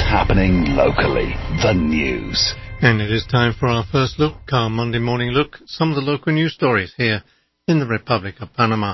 happening locally. The news. And it is time for our first look, our Monday morning look, some of the local news stories here in the Republic of Panama.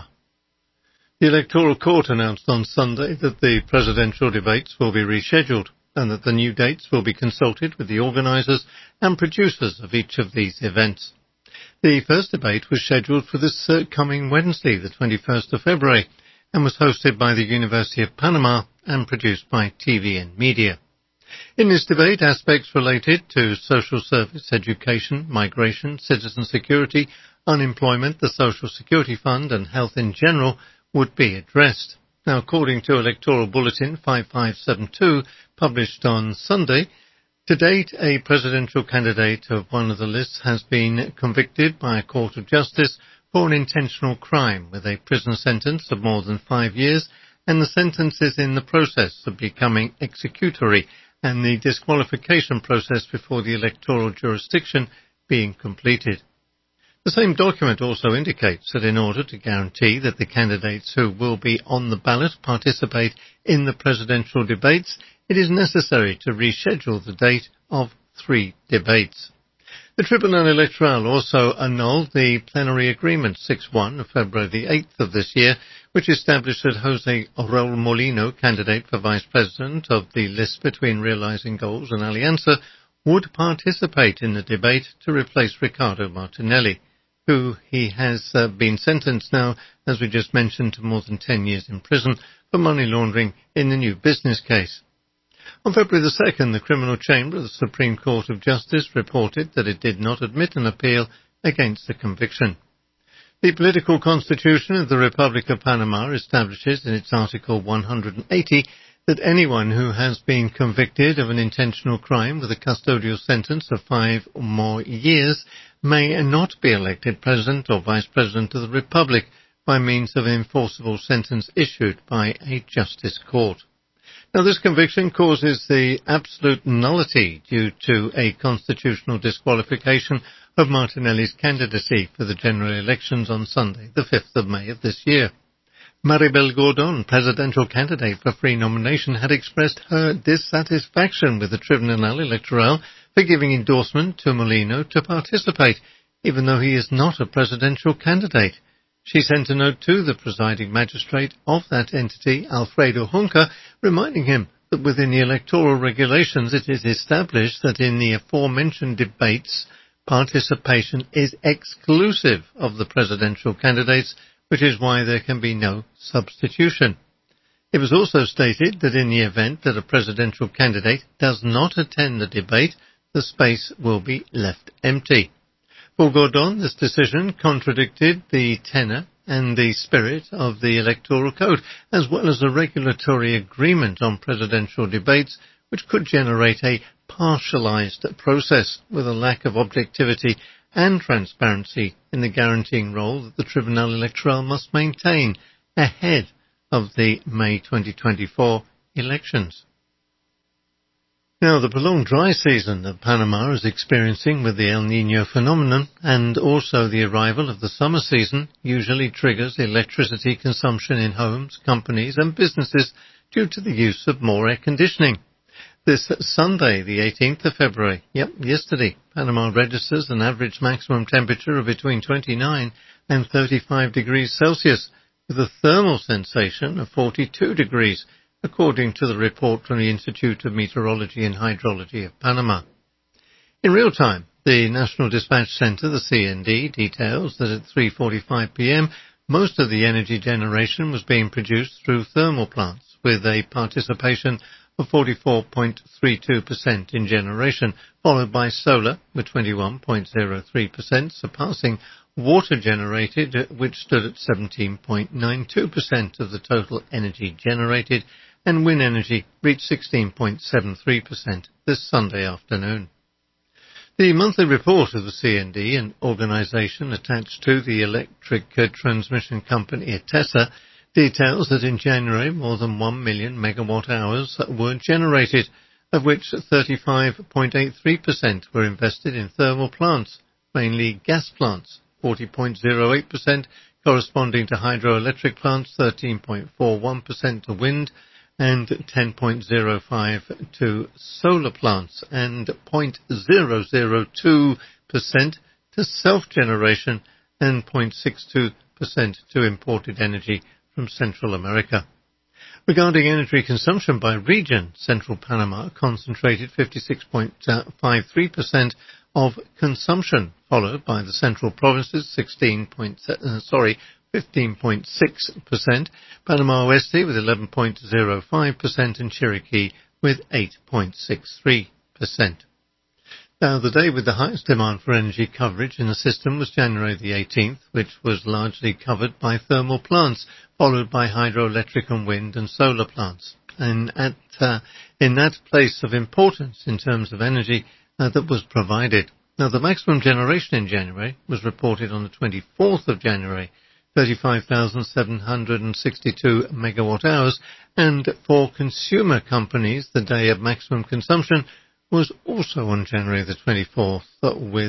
The Electoral Court announced on Sunday that the presidential debates will be rescheduled and that the new dates will be consulted with the organisers and producers of each of these events. The first debate was scheduled for this coming Wednesday, the 21st of February, and was hosted by the University of Panama and produced by TVN Media. In this debate, aspects related to social service, education, migration, citizen security, unemployment, the Social Security Fund and health in general would be addressed. Now, according to Electoral Bulletin 5572, published on Sunday, to date, a presidential candidate of one of the lists has been convicted by a court of justice for an intentional crime with a prison sentence of more than 5 years, and the sentence is in the process of becoming executory, and the disqualification process before the electoral jurisdiction being completed. The same document also indicates that in order to guarantee that the candidates who will be on the ballot participate in the presidential debates, it is necessary to reschedule the date of 3 debates. The Tribunal Electoral also annulled the plenary agreement 6-1 of February the 8th of this year, which established that Jose Raul Molino, candidate for vice president of the list between Realizing Goals and Alianza, would participate in the debate to replace Ricardo Martinelli, who he has been sentenced now, as we just mentioned, to more than 10 years in prison for money laundering in the new business case. On February the 2nd, the Criminal Chamber of the Supreme Court of Justice reported that it did not admit an appeal against the conviction. The political constitution of the Republic of Panama establishes in its Article 180 that anyone who has been convicted of an intentional crime with a custodial sentence of 5 or more years may not be elected President or Vice President of the Republic by means of an enforceable sentence issued by a justice court. Now, this conviction causes the absolute nullity due to a constitutional disqualification of Martinelli's candidacy for the general elections on Sunday, the 5th of May of this year. Maribel Gordon, presidential candidate for free nomination, had expressed her dissatisfaction with the Tribunal Electoral for giving endorsement to Molino to participate, even though he is not a presidential candidate. She sent a note to the presiding magistrate of that entity, Alfredo Junca, reminding him that within the electoral regulations it is established that in the aforementioned debates, participation is exclusive of the presidential candidates, which is why there can be no substitution. It was also stated that in the event that a presidential candidate does not attend the debate, the space will be left empty. For Gordon, this decision contradicted the tenor and the spirit of the Electoral Code, as well as a regulatory agreement on presidential debates, which could generate a partialised process with a lack of objectivity and transparency in the guaranteeing role that the Tribunal Electoral must maintain ahead of the May 2024 elections. Now, the prolonged dry season that Panama is experiencing with the El Niño phenomenon and also the arrival of the summer season usually triggers electricity consumption in homes, companies and businesses due to the use of more air conditioning. This Sunday, the 18th of February, yesterday, Panama registers an average maximum temperature of between 29 and 35 degrees Celsius, with a thermal sensation of 42 degrees, according to the report from the Institute of Meteorology and Hydrology of Panama. In real time, the National Dispatch Center, the CND, details that at 3:45 p.m. most of the energy generation was being produced through thermal plants, with a participation of 44.32% in generation, followed by solar with 21.03%, surpassing water generated, which stood at 17.92% of the total energy generated, and wind energy reached 16.73% this Sunday afternoon. The monthly report of the CND, an organisation attached to the electric transmission company ETESA, details that in January more than 1 million megawatt hours were generated, of which 35.83% were invested in thermal plants, mainly gas plants, 40.08% corresponding to hydroelectric plants, 13.41% to wind, and 10.05% to solar plants, and 0.002% to self-generation, and 0.62% to imported energy from Central America. Regarding energy consumption by region, Central Panama concentrated 56.53% of consumption, followed by the Central Provinces 15.6%, Panama Oeste with 11.05%, and Chiriquí with 8.63%. Now, the day with the highest demand for energy coverage in the system was January the 18th, which was largely covered by thermal plants, followed by hydroelectric and wind and solar plants. And in that place of importance in terms of energy that was provided. Now, the maximum generation in January was reported on the 24th of January, 35,762 megawatt hours, and for consumer companies, the day of maximum consumption was also on January the 24th with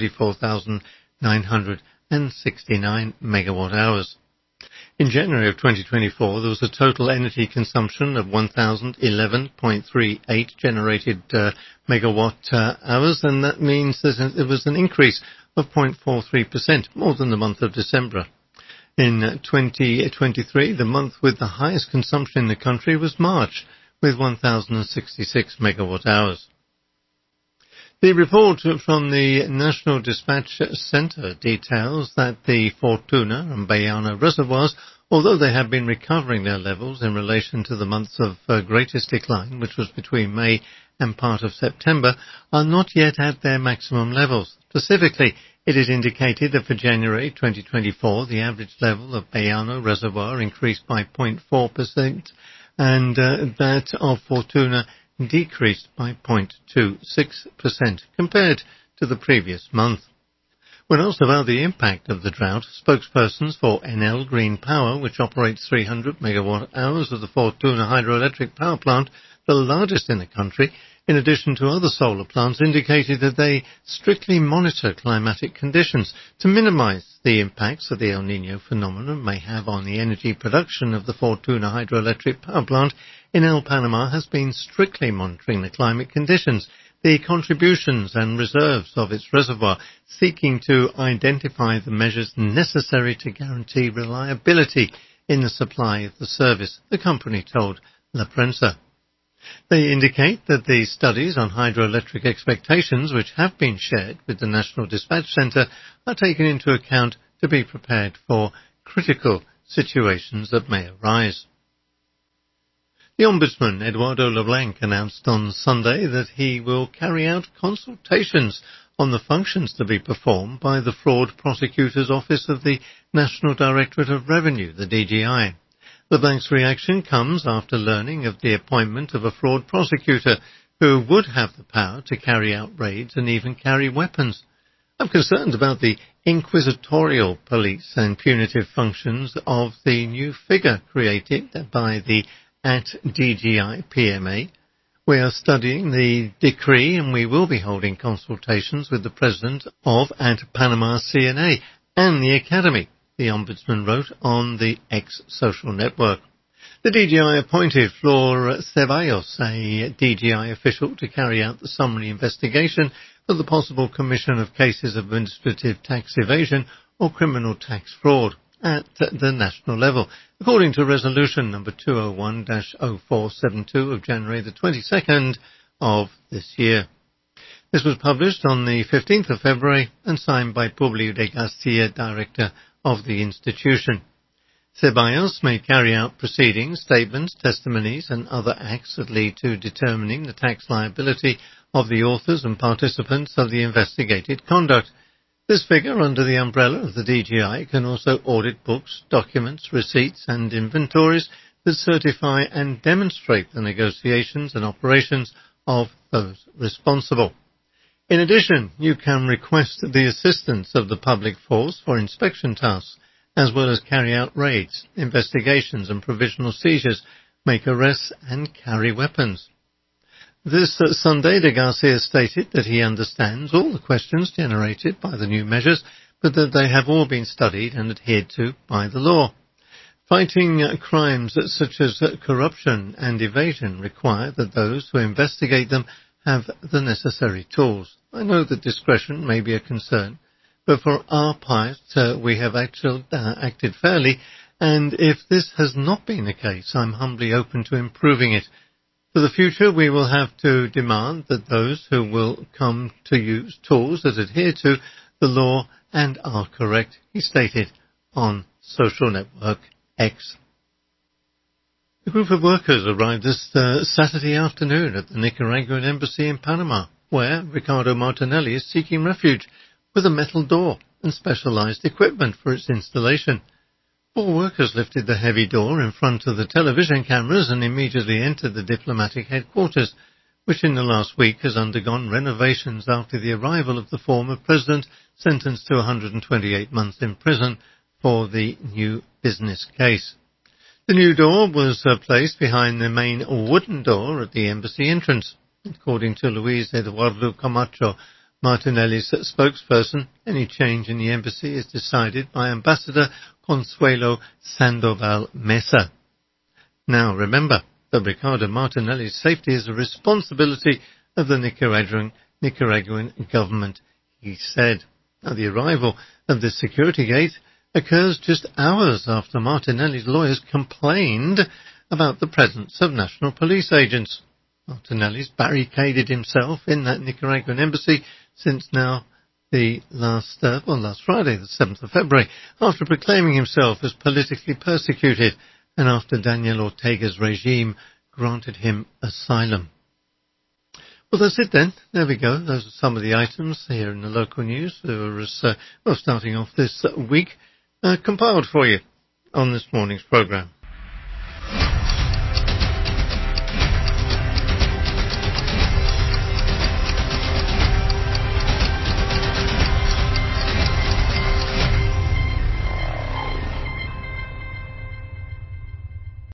34,969 megawatt hours. In January of 2024, there was a total energy consumption of 1,011.38 generated megawatt hours, and that means that it was an increase of 0.43%, more than the month of December. In 2023, the month with the highest consumption in the country was March, with 1,066 megawatt hours. The report from the National Dispatch Centre details that the Fortuna and Baiano reservoirs, although they have been recovering their levels in relation to the months of greatest decline, which was between May and part of September, are not yet at their maximum levels. Specifically, it is indicated that for January 2024, the average level of Baiano reservoir increased by 0.4%, and that of Fortuna decreased by 0.26% compared to the previous month. When asked about the impact of the drought, spokespersons for Enel Green Power, which operates 300 megawatt hours of the Fortuna hydroelectric power plant, the largest in the country, in addition to other solar plants, indicated that they strictly monitor climatic conditions to minimize the impacts that the El Niño phenomenon may have on the energy production of the Fortuna hydroelectric power plant. Enel Panama has been strictly monitoring the climate conditions, the contributions and reserves of its reservoir, seeking to identify the measures necessary to guarantee reliability in the supply of the service, the company told La Prensa. They indicate that the studies on hydroelectric expectations, which have been shared with the National Dispatch Centre, are taken into account to be prepared for critical situations that may arise. The Ombudsman, Eduardo LeBlanc, announced on Sunday that he will carry out consultations on the functions to be performed by the Fraud Prosecutor's Office of the National Directorate of Revenue, the DGI. LeBlanc's reaction comes after learning of the appointment of a fraud prosecutor who would have the power to carry out raids and even carry weapons. I'm concerned about the inquisitorial police and punitive functions of the new figure created by the DGI PMA. We are studying the decree and we will be holding consultations with the president of Panama CNA and the Academy, the Ombudsman wrote on the X social network. The DGI appointed Flor Ceballos, a DGI official, to carry out the summary investigation of the possible commission of cases of administrative tax evasion or criminal tax fraud at the national level, according to Resolution number 201-0472 of January the 22nd of this year. This was published on the 15th of February and signed by Publio de Garcia, director of the institution. Ceballos may carry out proceedings, statements, testimonies and other acts that lead to determining the tax liability of the authors and participants of the investigated conduct. This figure, under the umbrella of the DGI, can also audit books, documents, receipts and inventories that certify and demonstrate the negotiations and operations of those responsible. In addition, you can request the assistance of the public force for inspection tasks, as well as carry out raids, investigations and provisional seizures, make arrests and carry weapons. This Sunday, de Garcia stated that he understands all the questions generated by the new measures, but that they have all been studied and adhered to by the law. Fighting crimes such as corruption and evasion require that those who investigate them have the necessary tools. I know that discretion may be a concern, but for our part, we have acted fairly, and if this has not been the case, I'm humbly open to improving it. For the future, we will have to demand that those who will come to use tools that adhere to the law and are correct, he stated on social network X. A group of workers arrived this Saturday afternoon at the Nicaraguan embassy in Panama, where Ricardo Martinelli is seeking refuge with a metal door and specialized equipment for its installation. 4 workers lifted the heavy door in front of the television cameras and immediately entered the diplomatic headquarters, which in the last week has undergone renovations after the arrival of the former president, sentenced to 128 months in prison for the new business case. The new door was placed behind the main wooden door at the embassy entrance. According to Luis Eduardo Camacho, Martinelli's spokesperson, any change in the embassy is decided by Ambassador Consuelo Sandoval Mesa. Now remember that Ricardo Martinelli's safety is a responsibility of the Nicaraguan government, he said. Now, the arrival of the security gate occurs just hours after Martinelli's lawyers complained about the presence of national police agents. Martinelli's barricaded himself in that Nicaraguan embassy since now last Friday, the 7th of February, after proclaiming himself as politically persecuted and after Daniel Ortega's regime granted him asylum. Well, that's it then. There we go. Those are some of the items here in the local news that were starting off this week, compiled for you on this morning's programme.